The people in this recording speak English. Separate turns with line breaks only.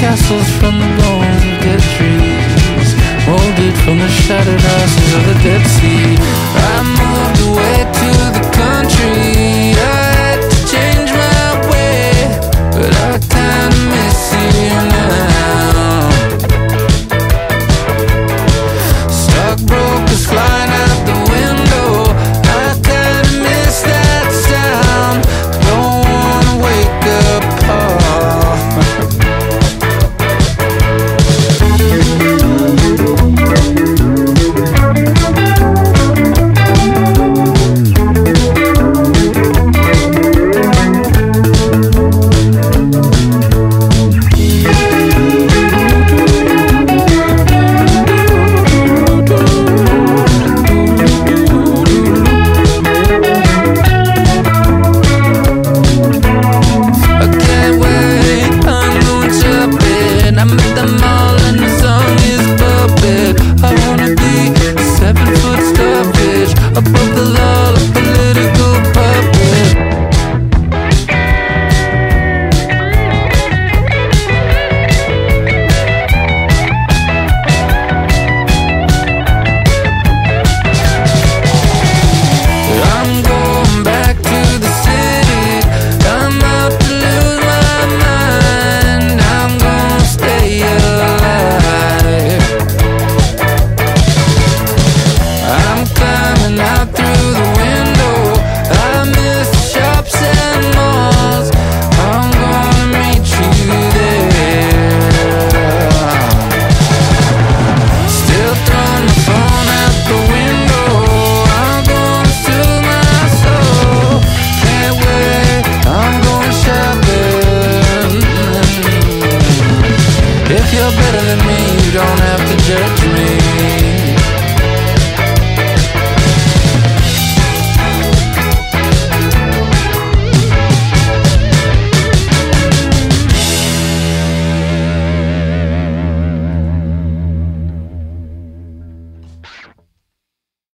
castles from the bones of dead trees, molded from the shattered ashes of the Dead Sea. I moved away to the country, I had to change my way, but I kinda miss you now. Stockbrokers flying out the window, I kinda miss that sound. Don't wanna wake up, above the law, a political puppet. I'm going back to the city, I'm out to lose my mind, I'm gonna stay alive. I'm climbing out through the window, I miss the shops and malls, I'm gonna meet you there. Still throwing my phone out the window, I'm gonna soothe my soul. Can't wait, I'm going shopping. If you're better than me, you don't have to judge me.